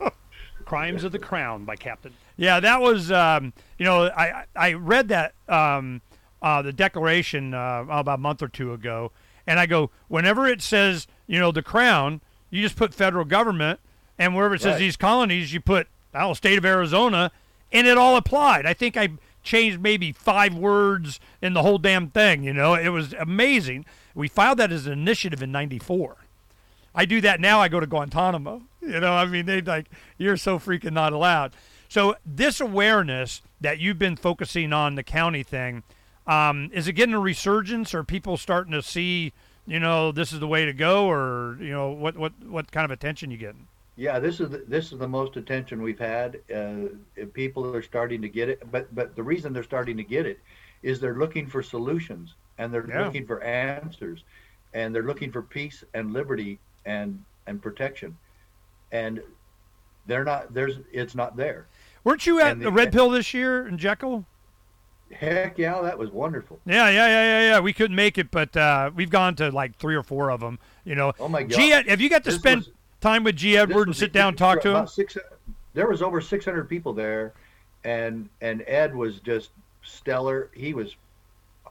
Crimes of the Crown by Captain. Yeah, that was. Um, you know, I I read that um, uh, the Declaration uh, about a month or two ago, and I go, whenever it says, you know, the Crown, you just put federal government, and wherever it says Right. these colonies, you put, I don't know, state of Arizona. And it all applied. I think I changed maybe five words in the whole damn thing. You know, it was amazing. We filed that as an initiative in ninety-four. I do that now. I go to Guantanamo. You know, I mean, they like, you're so freaking not allowed. So this awareness that you've been focusing on the county thing, um, is it getting a resurgence? Or people starting to see, you know, this is the way to go? Or, you know, what what what kind of attention you getting? Yeah, this is the, this is the most attention we've had. Uh, people are starting to get it, but but the reason they're starting to get it is they're looking for solutions, and they're Yeah. looking for answers, and they're looking for peace and liberty and and protection, and they're not there's it's not there. Weren't you at And the, the- Red Pill this year in Jekyll? Heck yeah, that was wonderful. Yeah, yeah, yeah, yeah, yeah. We couldn't make it, but uh, we've gone to like three or four of them. You know. Oh my God. G. Ed, have you got to This spend was- time with G. This Edward and was sit a down and huge talk to crowd. him? About six, there was over six hundred people there, and and Ed was just stellar. He was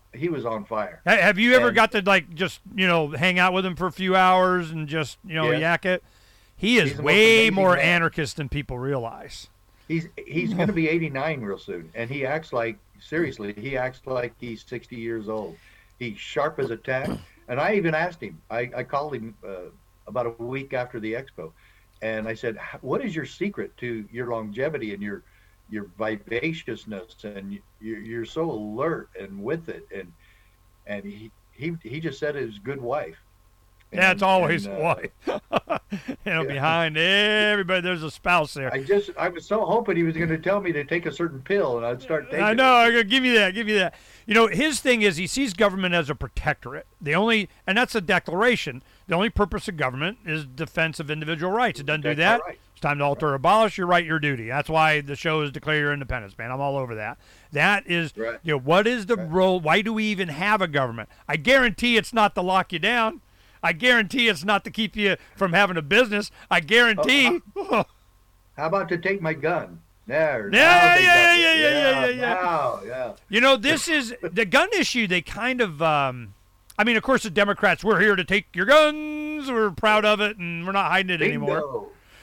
he was on fire. Have you ever and, got to like just you know hang out with him for a few hours and just you know yeah. yak it? He is way more man. anarchist than people realize. He's he's going to be eighty-nine real soon, and he acts like seriously. He acts like he's sixty years old. He's sharp as a tack. And I even asked him. I, I called him uh, about a week after the expo, and I said, "What is your secret to your longevity and your your vivaciousness and you're, you're so alert and with it?" And and he he, he just said it was good wife. And, yeah, it's always and, a uh, wife. you know, yeah. behind everybody, there's a spouse there. I just I was so hoping he was going to tell me to take a certain pill, and I'd start taking. I know. it. I'm gonna give you that. Give you that. You know, his thing is he sees government as a protectorate. The only, and that's a declaration. The only purpose of government is defense of individual rights. It doesn't do that. Right. It's time to alter or abolish your right, your duty. That's why the show is Declare Your Independence, man. I'm all over that. That is, right. you know, what is the right. role? Why do we even have a government? I guarantee it's not to lock you down. I guarantee it's not to keep you from having a business. I guarantee. Oh, how about to take my gun? There. Yeah, yeah, yeah, yeah, yeah, yeah, yeah, yeah, yeah. Now, yeah. You know, this is the gun issue. They kind of, um, I mean, of course, the Democrats, we're here to take your guns. We're proud of it, and we're not hiding it Bingo. anymore.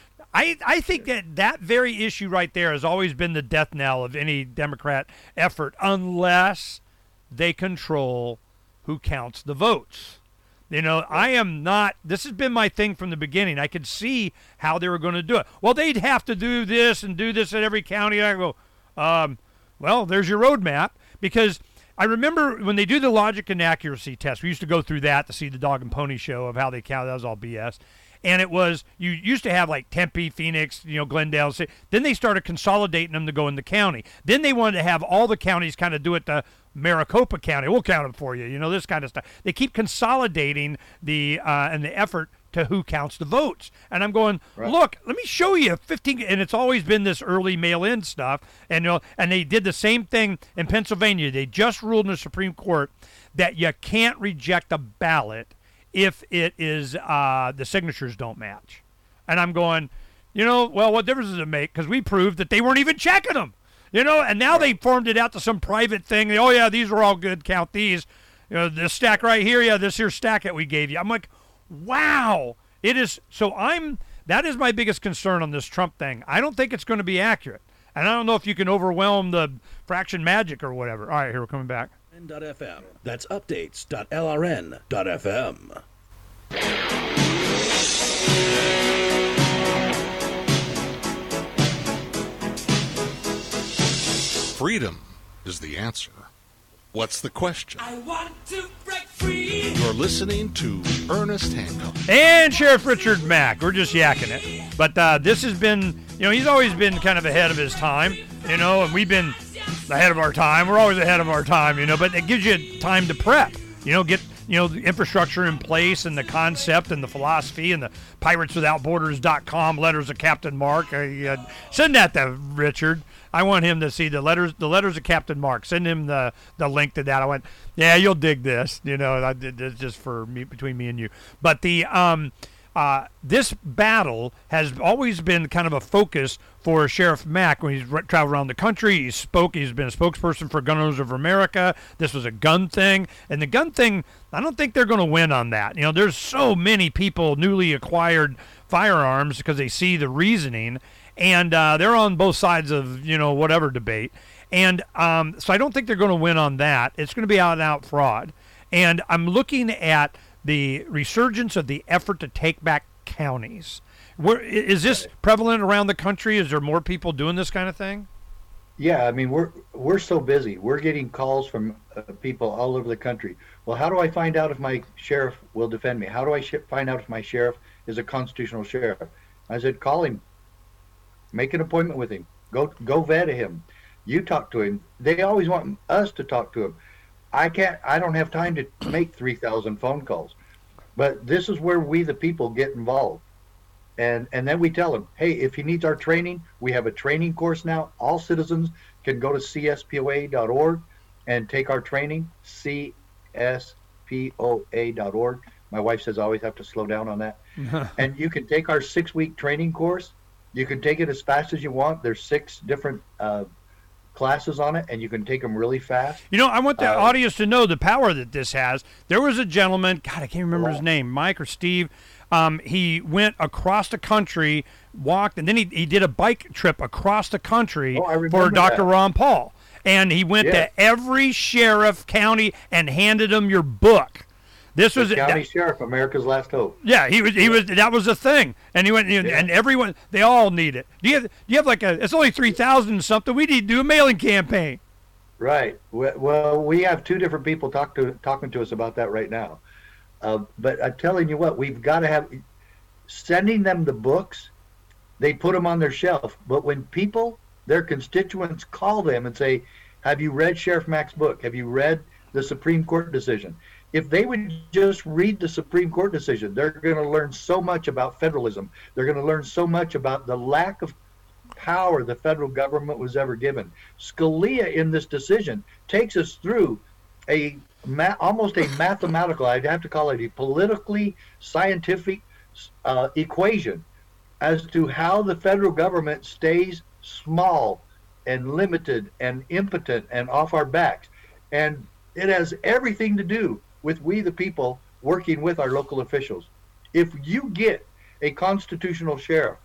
I, I think that that very issue right there has always been the death knell of any Democrat effort, unless they control who counts the votes. You know, I am not, this has been my thing from the beginning. I could see how they were going to do it. Well, they'd have to do this and do this at every county. And I go, um, well, there's your roadmap. Because I remember when they do the logic and accuracy test, we used to go through that to see the dog and pony show of how they count. That was all B S. And it was, you used to have like Tempe, Phoenix, you know, Glendale. Then they started consolidating them to go in the county. Then they wanted to have all the counties kind of do it to Maricopa County. We'll count them for you, you know, this kind of stuff. They keep consolidating the uh, and the effort to who counts the votes. And I'm going, right. Look, let me show you fifteen, and it's always been this early mail-in stuff. And you know, and they did the same thing in Pennsylvania. They just ruled in the Supreme Court that you can't reject a ballot if it is uh, the signatures don't match. And I'm going, you know, well, what difference does it make? Because we proved that they weren't even checking them. You know, and now they formed it out to some private thing. They, oh, yeah, these are all good. Count these. You know, this stack right here, yeah, this here stack that we gave you. I'm like, wow. It is. So I'm, that is my biggest concern on this Trump thing. I don't think it's going to be accurate. And I don't know if you can overwhelm the fraction magic or whatever. All right, here, we're coming back. F M. That's updates dot L R N dot F M. Freedom is the answer. What's the question? I want to break free. You're listening to Ernest Hancock. And Sheriff Richard Mack. We're just yakking it. But uh, this has been, you know, he's always been kind of ahead of his time, you know, and we've been ahead of our time. We're always ahead of our time, you know, but it gives you time to prep, you know, get, you know, the infrastructure in place and the concept and the philosophy and the pirates without borders dot com letters of Captain Mark. I, uh, send that to Richard. I want him to see the letters, the letters of Captain Mark. Send him the, the link to that. I went, yeah, you'll dig this, you know, I did this just for me, between me and you. But the, um, uh, this battle has always been kind of a focus for Sheriff Mack when he's re- traveled around the country. He spoke. He's been a spokesperson for Gun Owners of America. This was a gun thing, and the gun thing, I don't think they're going to win on that. You know, there's so many people newly acquired firearms because they see the reasoning, and uh, they're on both sides of, you know, whatever debate. And um, so I don't think they're going to win on that. It's going to be out-and-out fraud. And I'm looking at the resurgence of the effort to take back counties. Where, is this prevalent around the country? Is there more people doing this kind of thing? Yeah, I mean, we're we're so busy. We're getting calls from uh, people all over the country. Well, how do I find out if my sheriff will defend me? How do I sh- find out if my sheriff is a constitutional sheriff? I said, call him. Make an appointment with him. Go go vet him. You talk to him. They always want us to talk to him. I can't. I don't have time to make three thousand phone calls. But this is where we, the people, get involved. And and then we tell him, hey, if he needs our training, we have a training course now. All citizens can go to C S P O A dot org and take our training, C S P O A dot org. My wife says I always have to slow down on that. And you can take our six-week training course. You can take it as fast as you want. There's six different uh, classes on it, and you can take them really fast. You know, I want the uh, audience to know the power that this has. There was a gentleman, God, I can't remember his name, Mike or Steve. Um, he went across the country, walked, and then he, he did a bike trip across the country oh, for Doctor that. Ron Paul. And he went yeah. to every sheriff county and handed them your book. This the was county that, sheriff, America's Last Hope. Yeah, he was. He was. That was the thing. And he went. Yeah. And everyone, they all need it. Do you have? Do you have like a? It's only three thousand something. We need to do a mailing campaign. Right. Well, we have two different people talk to talking to us about that right now. Uh, but I'm telling you what, we've got to have sending them the books. They put them on their shelf. But when people, their constituents, call them and say, "Have you read Sheriff Mack's book? Have you read the Supreme Court decision?" If they would just read the Supreme Court decision, they're going to learn so much about federalism. They're going to learn so much about the lack of power the federal government was ever given. Scalia in this decision takes us through a ma- almost a mathematical, I'd have to call it a politically scientific uh, equation as to how the federal government stays small and limited and impotent and off our backs. And it has everything to do with we the people working with our local officials. If you get a constitutional sheriff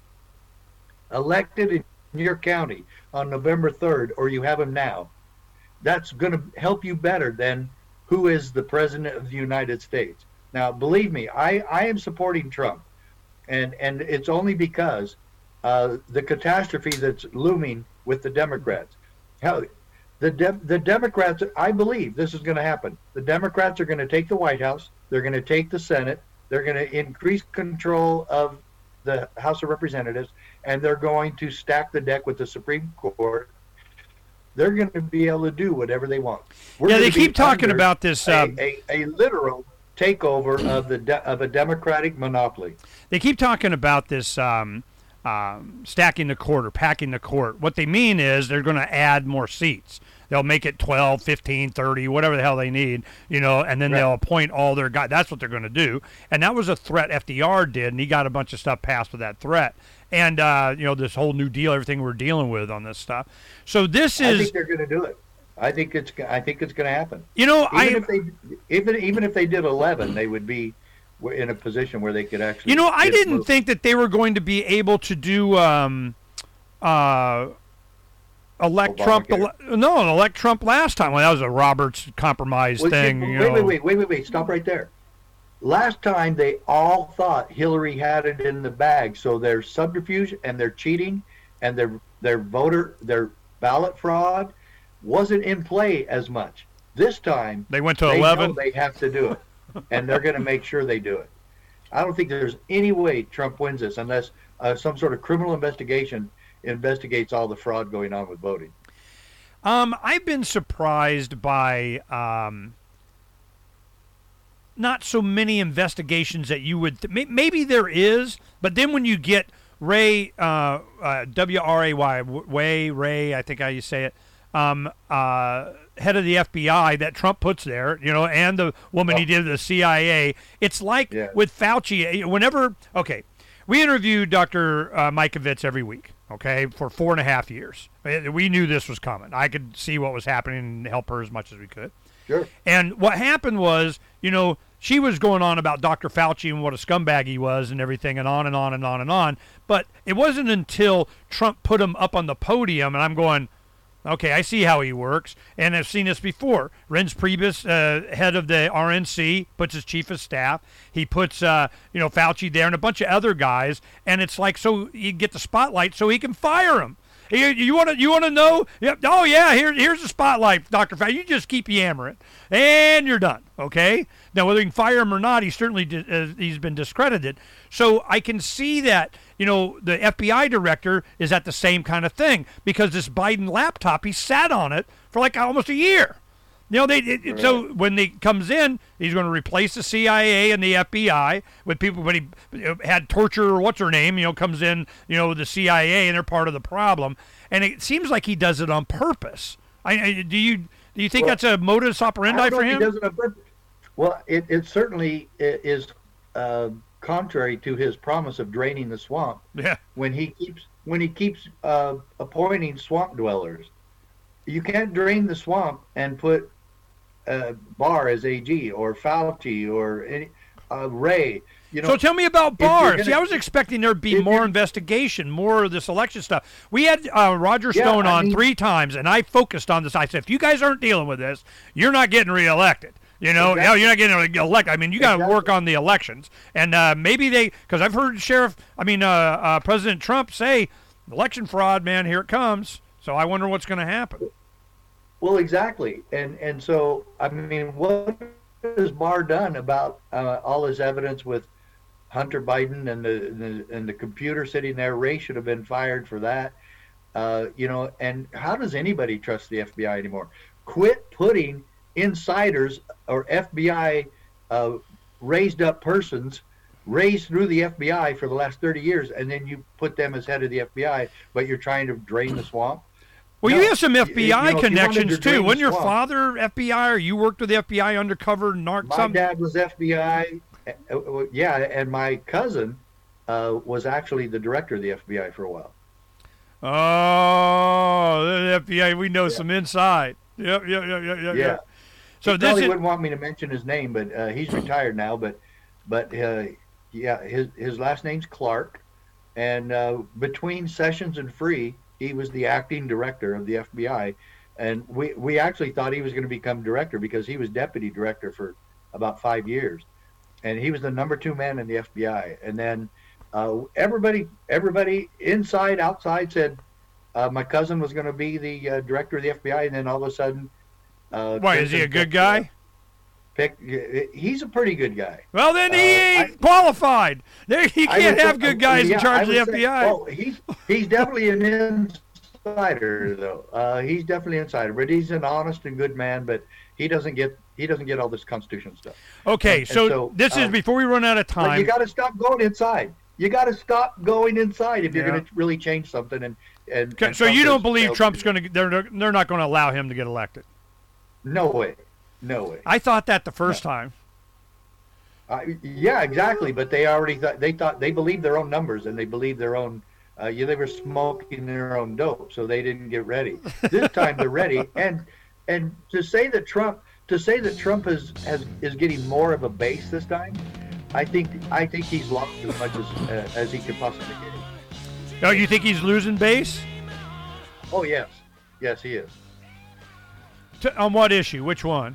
elected in your county on November third, or you have him now, that's going to help you better than who is the president of the United States. Now, believe me, I, I am supporting Trump, and, and it's only because uh, the catastrophe that's looming with the Democrats. Hell, The de- the Democrats, I believe this is going to happen. The Democrats are going to take the White House. They're going to take the Senate. They're going to increase control of the House of Representatives, and they're going to stack the deck with the Supreme Court. They're going to be able to do whatever they want. We're yeah, they keep talking about this. A, Um, a, a literal takeover of the de- of a Democratic monopoly. They keep talking about this um, um, stacking the court or packing the court. What they mean is they're going to add more seats. They'll make it twelve, fifteen, thirty, whatever the hell they need, you know, and then right. they'll appoint all their guys. That's what they're going to do. And that was a threat F D R did, and he got a bunch of stuff passed with that threat. And, uh, you know, this whole New Deal, everything we're dealing with on this stuff. So this is... I think they're going to do it. I think it's I think it's going to happen. You know, even I... If they, even, even if they did eleven, they would be in a position where they could actually... You know, I didn't moved. think that they were going to be able to do... Um, uh, elect Trump, ele- no, elect Trump last time. Well, that was a Roberts compromise well, thing. Wait, you wait, know. wait, wait, wait, wait, wait. Stop right there. Last time they all thought Hillary had it in the bag, so their subterfuge and their cheating and their their voter their ballot fraud wasn't in play as much. This time they went to they eleven. Know they have to do it, and they're going to make sure they do it. I don't think there's any way Trump wins this unless uh, some sort of criminal investigation investigates all the fraud going on with voting. Um, I've been surprised by um, not so many investigations that you would. Th- maybe there is, but then when you get Ray, uh, uh, W R A Y, Way Ray, I think how you say it, um, uh, head of the F B I that Trump puts there, you know, and the woman oh. he did the C I A. It's like yeah. with Fauci. Whenever okay, we interview Doctor Uh, Mikovits every week. Okay, for four and a half years. We knew this was coming. I could see what was happening and help her as much as we could. Sure. And what happened was, you know, she was going on about Doctor Fauci and what a scumbag he was and everything and on and on and on and on. But it wasn't until Trump put him up on the podium and I'm going, okay, I see how he works. And I've seen this before. Reince Priebus, uh, head of the R N C, puts his chief of staff. He puts, uh, you know, Fauci there and a bunch of other guys. And it's like so you get the spotlight so he can fire him. You, you want to you want to know? Yep. Oh, yeah, here, here's the spotlight, Doctor Fauci. You just keep yammering. And you're done, okay? Now, whether you can fire him or not, he certainly di- uh, he's been discredited. So I can see that, you know, the F B I director is at the same kind of thing because this Biden laptop, he sat on it for like almost a year. You know, they it, right. So when he comes in, he's going to replace the C I A and the F B I with people. But he had torture or what's her name, you know, comes in, you know, with the C I A and they're part of the problem. And it seems like he does it on purpose. I, I do you do you think well, that's a modus operandi I don't for know him? If he does it on purpose. Well, it, it certainly is uh, contrary to his promise of draining the swamp. Yeah. When he keeps when he keeps uh, appointing swamp dwellers. you can't drain the swamp and put uh, Barr as A G or Fauci or any uh, Ray. You know, so tell me about Barr. Gonna, See, I was expecting there to be more investigation, more of this election stuff. We had uh, Roger yeah, Stone I on mean, three times, and I focused on this. I said, if you guys aren't dealing with this, you're not getting reelected. You know, exactly. no, you're not getting elected. I mean, you got to exactly. work on the elections. And uh, maybe they, because I've heard Sheriff, I mean, uh, uh, President Trump say, election fraud, man, here it comes. So I wonder what's going to happen. Well, exactly. And and so, I mean, what has Barr done about uh, all his evidence with Hunter Biden and the, the and the computer sitting there? Ray should have been fired for that. Uh, you know, and how does anybody trust the F B I anymore? Quit putting insiders or F B I uh, raised up persons raised through the F B I for the last thirty years, and then you put them as head of the F B I, but you're trying to drain the swamp. Well, no, you have some F B I you know, connections to too. Wasn't your swamp, father F B I, or you worked with the F B I undercover narc? My some... dad was F B I. Uh, yeah, and my cousin uh, was actually the director of the F B I for a while. Oh, the F B I, we know yeah. some inside. Yep, yep, yep, yep, yep. Yeah. So he this probably is... wouldn't want me to mention his name, but uh, he's retired now. But, but uh, yeah, his his last name's Clark, and uh, between Sessions and Free, he was the acting director of the F B I, and we we actually thought he was going to become director because he was deputy director for about five years, and he was the number two man in the F B I. And then uh, everybody everybody inside outside said uh, my cousin was going to be the uh, director of the F B I, and then all of a sudden. Uh, Why, is he a good guy? Pick, he's a pretty good guy. Well, then he uh, ain't I, qualified. There, he can't have good guys yeah, in charge of the say, F B I. Oh, he's he's definitely an insider, though. Uh, he's definitely an insider, but he's an honest and good man. But he doesn't get he doesn't get all this constitution stuff. Okay, and, so, and so this uh, is before we run out of time. You got to stop going inside. You got to stop going inside if you're yeah. going to really change something. And and, okay, and so you don't believe failed. Trump's going to? They're they're not going to allow him to get elected. No way. No way. I thought that the first no. time. Uh, yeah, exactly. But they already thought they thought they believed their own numbers and they believed their own. Uh, yeah, they were smoking their own dope, so they didn't get ready. This time they're ready. And and to say that Trump to say that Trump is has is getting more of a base this time, I think I think he's lost as much as uh, as he could possibly get. Oh, you think he's losing base? Oh yes, yes he is. To, on what issue? Which one?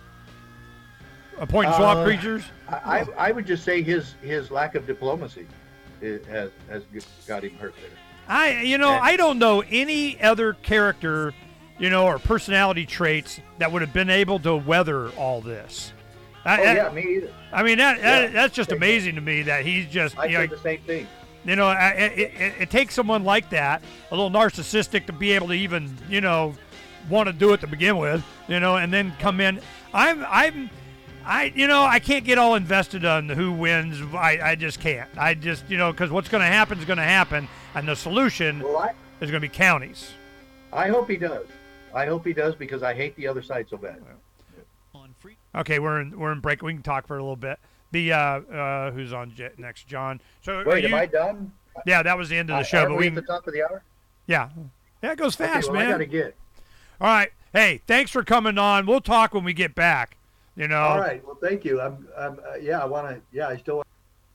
Appointing swamp uh, creatures? I, I would just say his his lack of diplomacy has has got him hurt there. I you know and, I don't know any other character, you know, or personality traits that would have been able to weather all this. I, oh I, yeah, me either. I mean that, that yeah, that's just amazing to me that he's just. I you know, say the same thing. You know, it, it, it takes someone like that, a little narcissistic, to be able to even, you know, want to do it to begin with, you know, and then come in. I'm, I'm, I, you know, I can't get all invested on who wins. I, I just can't. I just, you know, because what's going to happen is going to happen, and the solution well, I, is going to be counties. I hope he does. I hope he does because I hate the other side so bad. Okay, we're in, we're in break. We can talk for a little bit. The uh, uh, who's on next, John? So wait, you, am I done? Yeah, that was the end of the uh, show. Are but we we at the top of the hour? Yeah, yeah, it goes fast, okay, well, man. I gotta get. All right. Hey, thanks for coming on. We'll talk when we get back. You know. All right. Well, thank you. I'm. I'm. Uh, yeah, I want to. Yeah, I still.